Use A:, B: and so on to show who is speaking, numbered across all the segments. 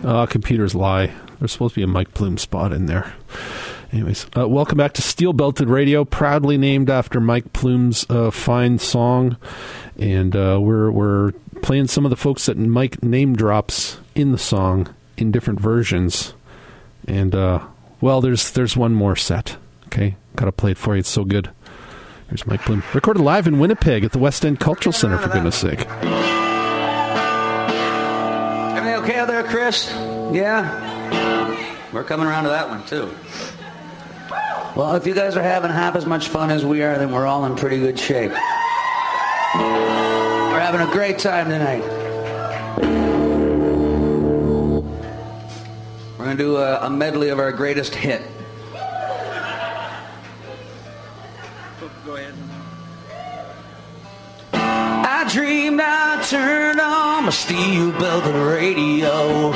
A: Computers lie. There's supposed to be a Mike Plume spot in there. Anyways, welcome back to Steel Belted Radio, proudly named after Mike Plume's fine song. And we're playing some of the folks that Mike name drops in the song in different versions. And, well, there's one more set. Okay, gotta play it for you. It's so good. Here's Mike Plume. Recorded live in Winnipeg at the West End Cultural Center, for goodness sake.
B: Everything okay out there, Chris? Yeah? We're coming around to that one, too. Well, if you guys are having half as much fun as we are, then we're all in pretty good shape. We're having a great time tonight. We're going to do a medley of our greatest hit. Go ahead. I dreamed I turned on my steel-belted radio,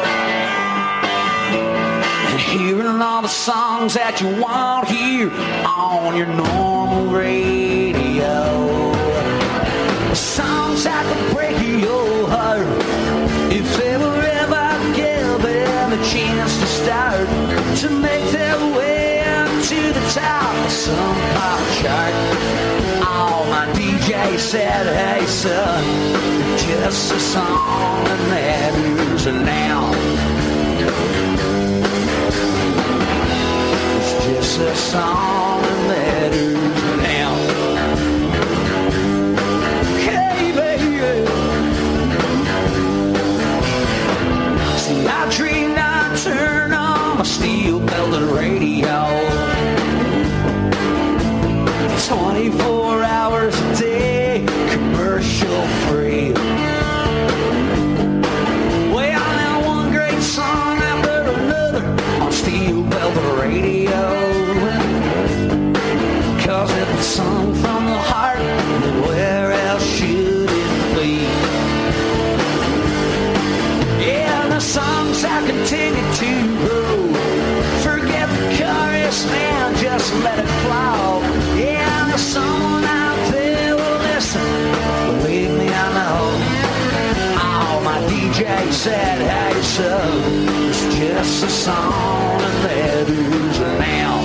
B: and hearing all the songs that you won't hear on your normal radio. The songs that could break your heart if they were ever given a chance to start to make their way to the top of some pop chart. Oh, my DJ said, hey son, just a song that matters now. It's just a song that matters now. Hey baby, see I dreamed I turned on my steel-belted radio 24 hours a day, commercial free. Well, now one great song after another on steel-belted radio. 'Cause if it's sung from the heart, then where else should it be? Yeah, the songs I continue to grow. Forget the chorus, man, just let it flow. Yeah, there's someone out there will listen. Believe me, I know. Oh, my DJ said, hey, so it's just a song that matters now.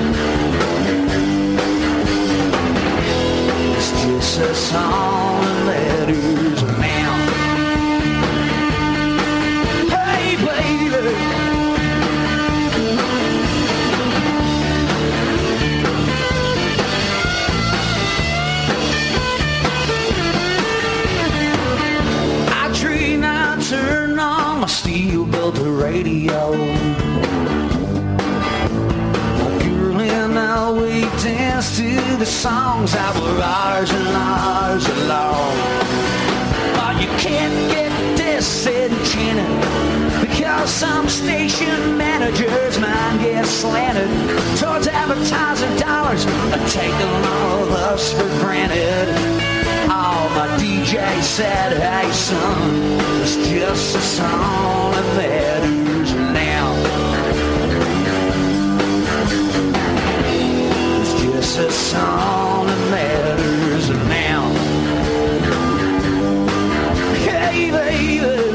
B: It's just a song that matters now. Hey, baby. Turn on my steel-belted radio. Oh, girl, and now we dance to the songs that were ours and ours alone. Oh, you can't get disenchanted because some station managers' mind gets slanted towards advertising dollars and taking all of us for granted. Oh, my DJ said, hey son, it's just a song that matters now. It's just a song that matters now. Hey baby,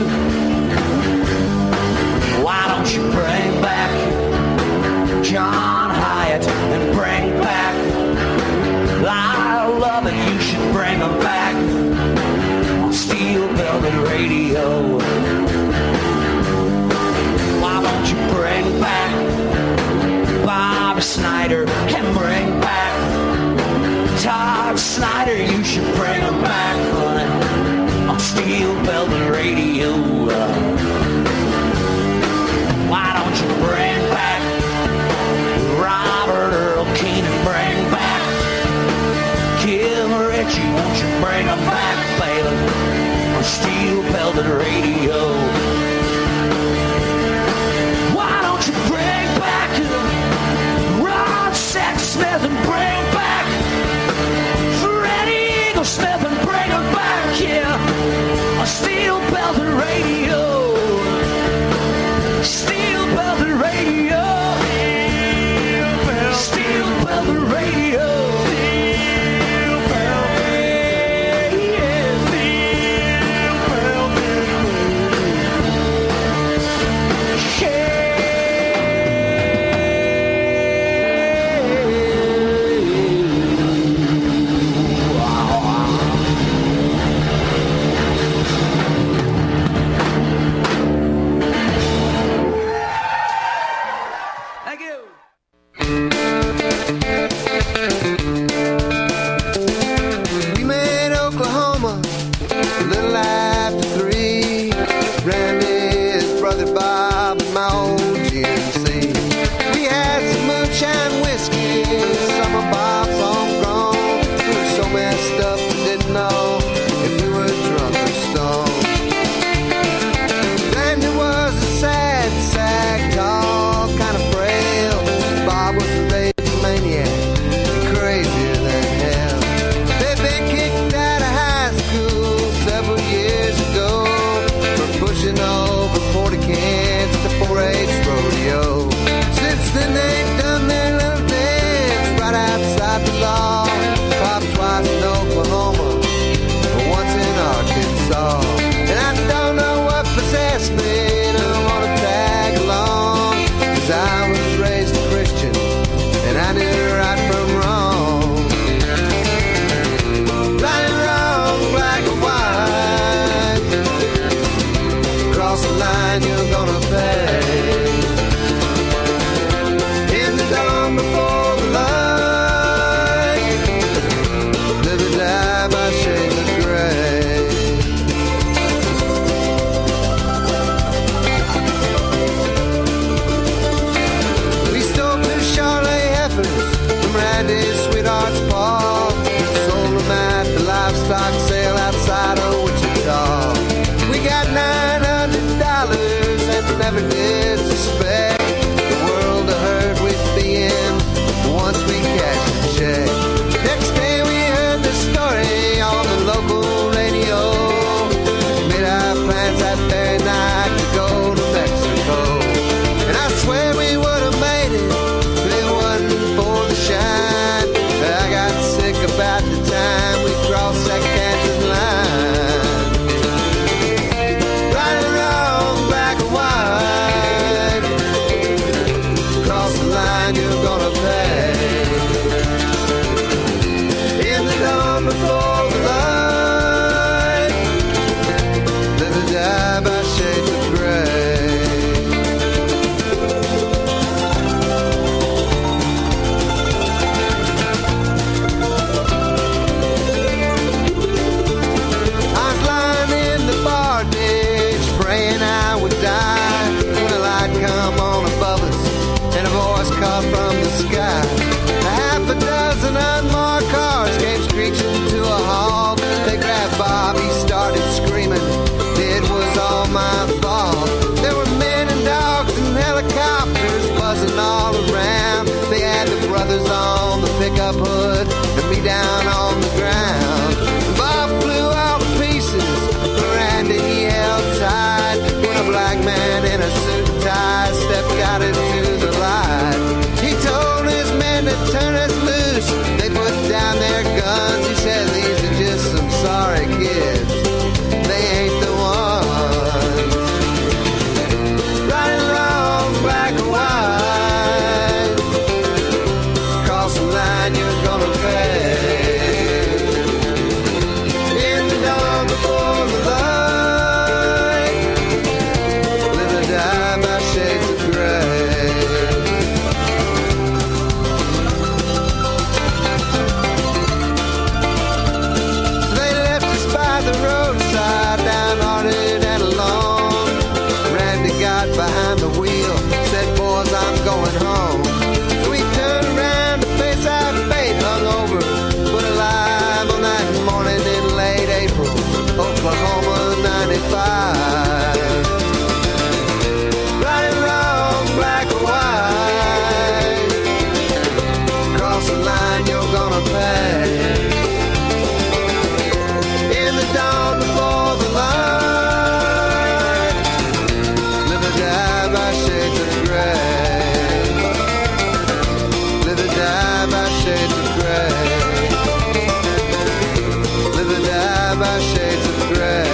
B: why don't you bring back John Hyatt and bring back I Love It? You should bring them back on steel-belted radio. Why don't you bring back Bob Snyder and bring back Todd Snyder? You should bring them back on steel-belted radio. Why don't you bring back Robert Earl Keen and bring back Kim Ritchie? Won't you bring them back, baby, on steel-belted radio? Why don't you bring back Rod Sack
C: never did suspect the world of hurt we'd be in once we cashed the check. Next day we heard the story on the local radio. Made our plans that very night to go to Mexico. And I swear we would have made it if it wasn't for the shine. I got sick about the time we crossed that Kansas line. Right and wrong, black and white. Cross the line, you're gonna pay. In the dawn before the light, live and die by shades of gray. I was lying in the bar ditch, praying I would die, when a light come on above us and a voice called from the sky. A half a dozen unmarked cars came screeching to a halt. They grabbed Bob, he started screaming, it was all my fault. There were men and dogs and helicopters buzzing all around. They had the brothers on the pickup hood and me down on the ground. Bob flew all to pieces, Randy he held tight, when a black man in a suit and tie stepped out into the light. He told his men to turn us loose. They put down their guns. He said, these are just some sorry kids. They ain't the ones. Right and wrong, black and white. Cross the line, you're gonna pay. In the dawn before the light, live or die by shades of gray. They left us by the roadside, downhearted and alone. Randy got behind the wheel, said, boys, I'm going home. So we turned around to face our fate, hung over, but alive on that morning in late April, Oklahoma 95. Right and wrong, black and white. Cross the line, you're gonna pay. In the dawn before the light, live or die by shades of gray. Live or die by shades of gray. Live or die by shades of gray.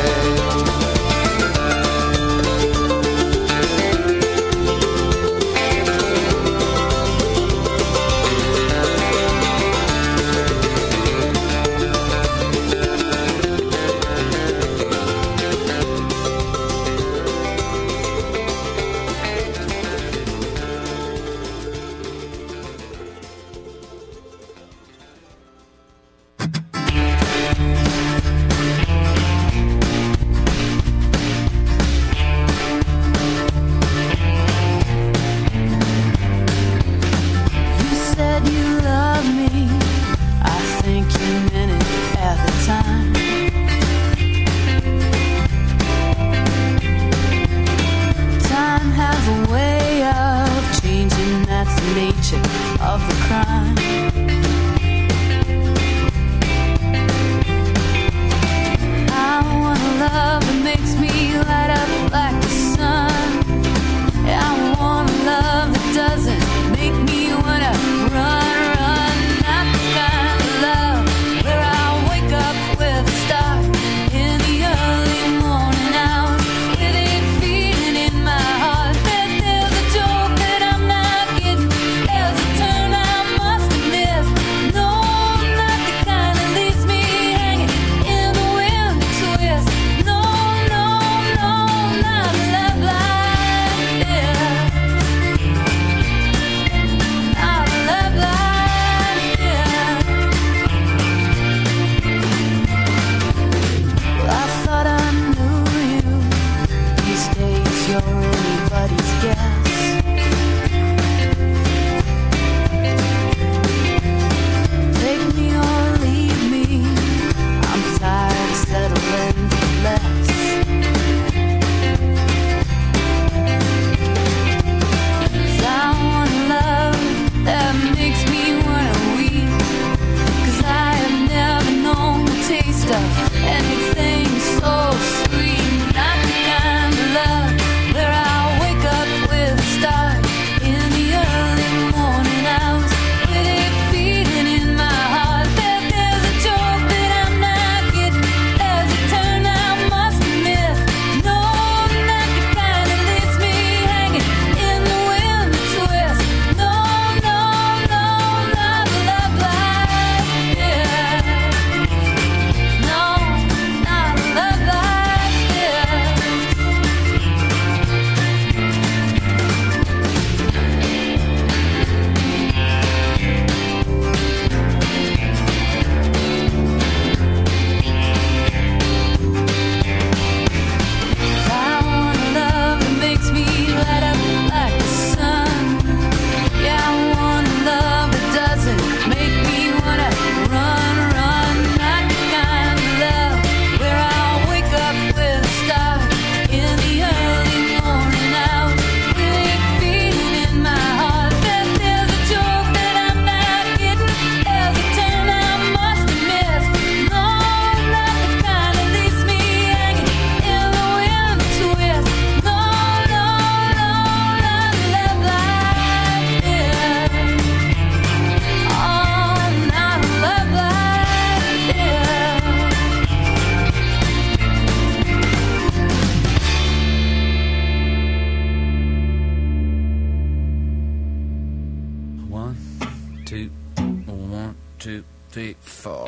D: You said you loved me. I think you meant it at the time. Time has a way of changing, that's the nature of the crime. I want a love that makes me light up like the sun. I want a love that doesn't make me wanna run, run. Not the kind of love where I wake up with a start in the early morning hours, with a feeling in my heart that there's a joke that I'm not getting, there's a turn I must have missed. No, not the kind that leaves me hanging in the wind twist. No, no, no, not a love like this. Not a love like this. Well, I thought I knew you. These days you're anybody's guess. Take me or leave me. I'm tired of settling for less.
E: 2, 3, 4.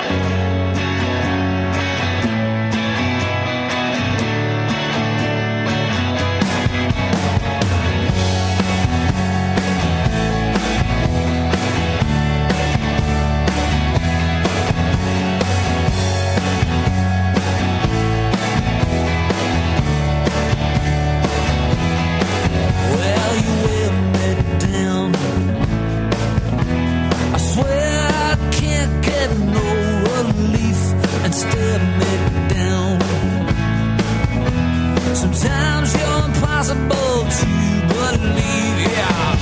E: Sometimes you're impossible to believe, yeah.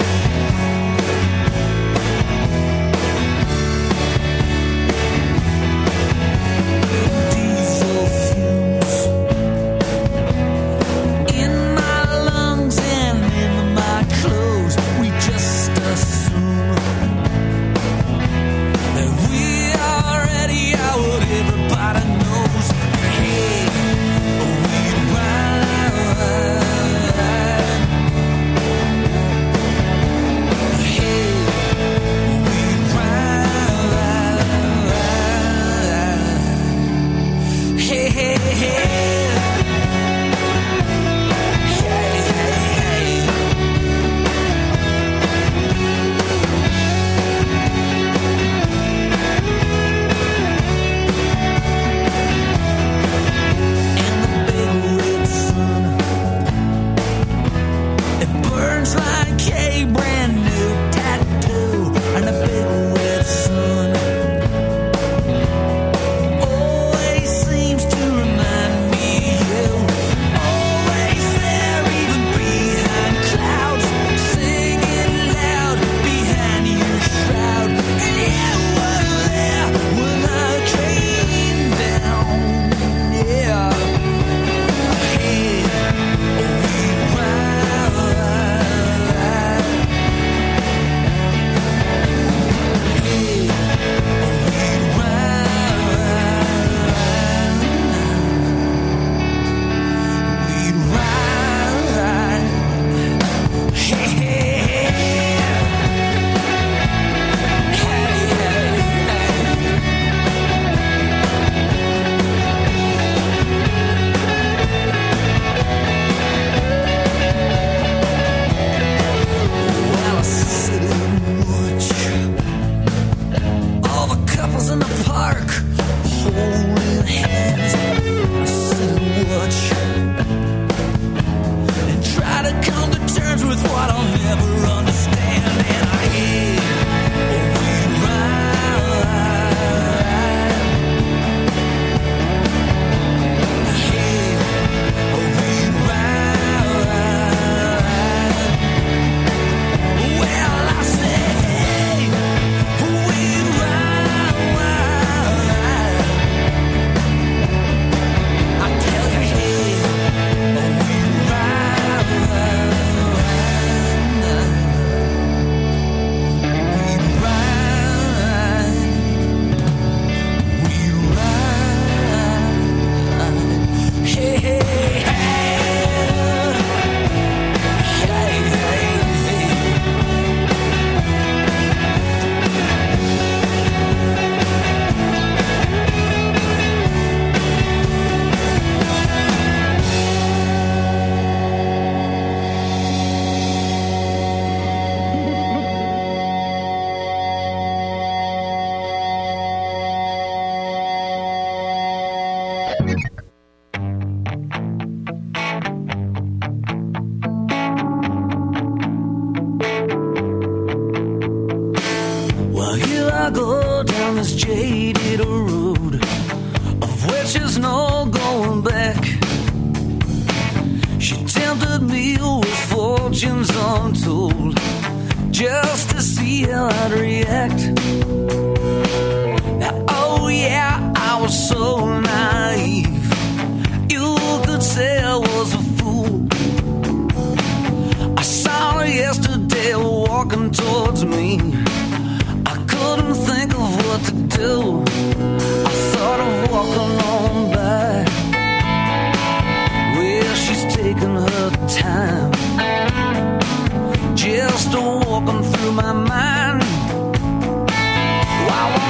E: Diesel fumes in my lungs and in my clothes. We just assume that we already are what everybody knows. Hey,
B: just walking through my mind. Why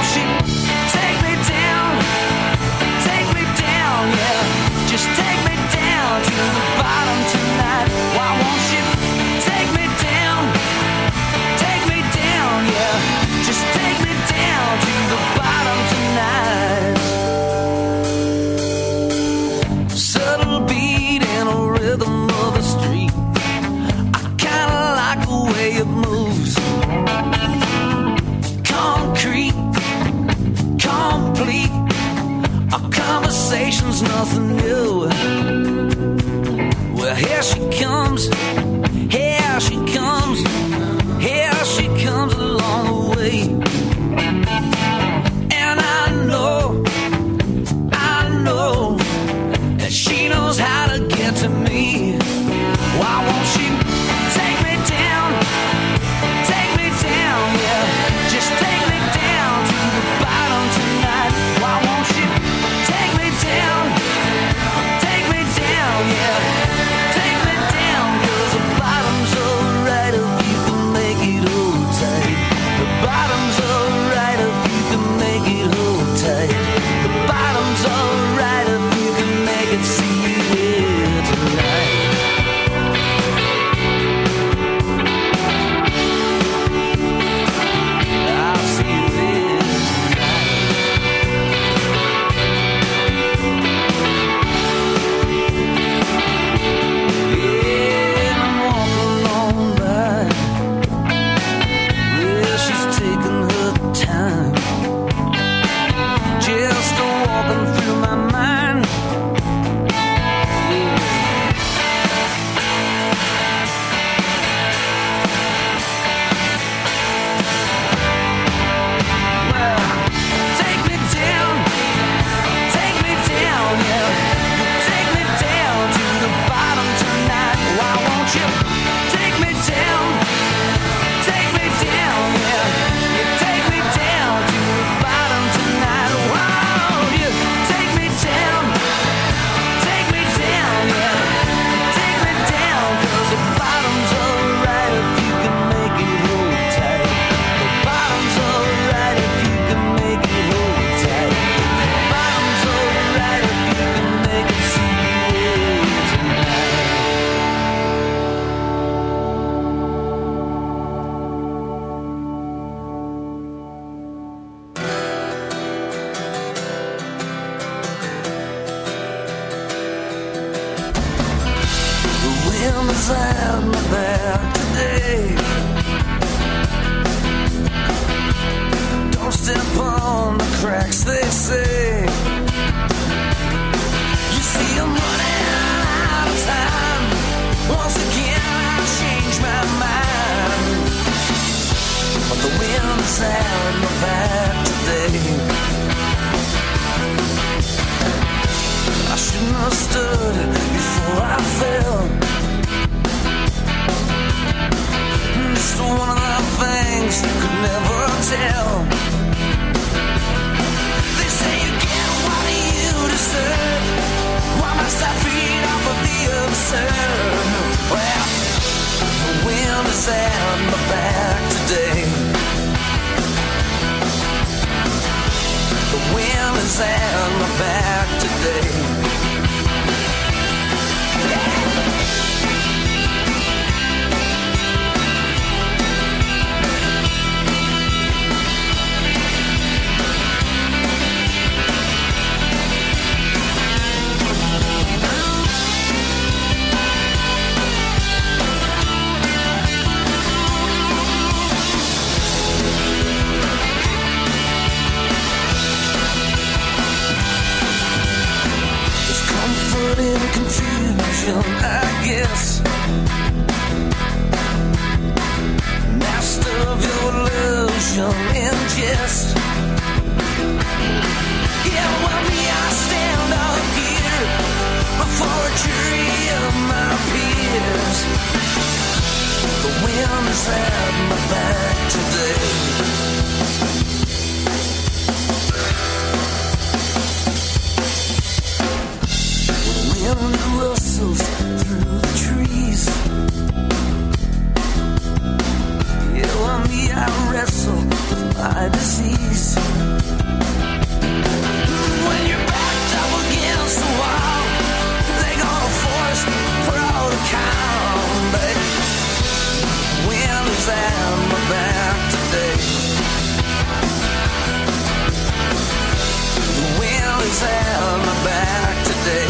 E: at my back today. Don't step on the cracks, they say. You see, I'm running out of time. Once again, I change my mind. But the wind's at my back today. I shouldn't have stood before I fell. Just one of the things you could never tell. They say you get what you deserve. Why must I feed off of the absurd? Well, the wind is at my back today. The wind is at my back today. Confusion, I guess. Master of your illusion and jest. Yeah, well, me, I stand up here before a jury of my peers. The wind is at my back today. Wind rustles through the trees. Yeah, well, me, I wrestle with my disease. When you're backed up against the wall, they gonna force for all to count, baby. Wind is at my back today. The wind is at my back today.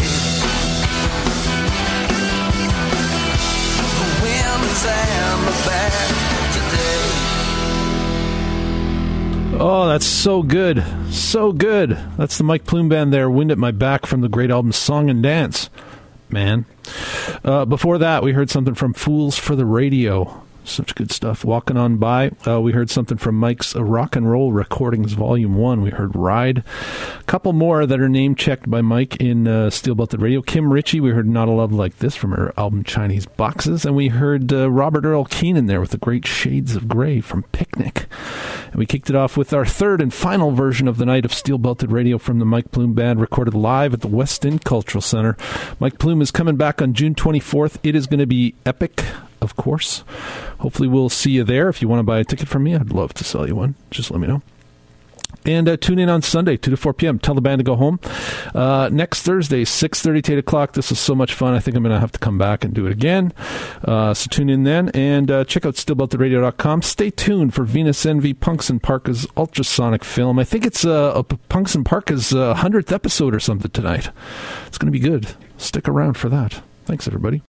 A: Oh, that's so good. So good. That's the Mike Plume Band there, Wind at My Back, from the great album Song and Dance. Man. Before that, we heard something from Fools for the Radio. Such good stuff. Walking On By. We heard something from Mike's Rock and Roll Recordings Volume 1. We heard Ride. A couple more that are name-checked by Mike in Steel Belted Radio. Kim Ritchie, we heard Not a Love Like This from her album Chinese Boxes. And we heard Robert Earl Keenan there with the great Shades of Grey from Picnic. And we kicked it off with our third and final version of the night of Steel Belted Radio from the Mike Plume Band, recorded live at the West End Cultural Center. Mike Plume is coming back on June 24th. It is going to be epic, of course. Hopefully we'll see you there. If you want to buy a ticket from me, I'd love to sell you one. Just let me know. And tune in on Sunday, 2 to 4 p.m. Tell the band to go home. Next Thursday, 6:30 to 8 o'clock. This was so much fun. I think I'm going to have to come back and do it again. So tune in then. And check out SteelBeltedRadio.com. Stay tuned for Venus Envy, Punks and Parkas ultrasonic film. I think it's Punks and Parkas 100th episode or something tonight. It's going to be good. Stick around for that. Thanks, everybody.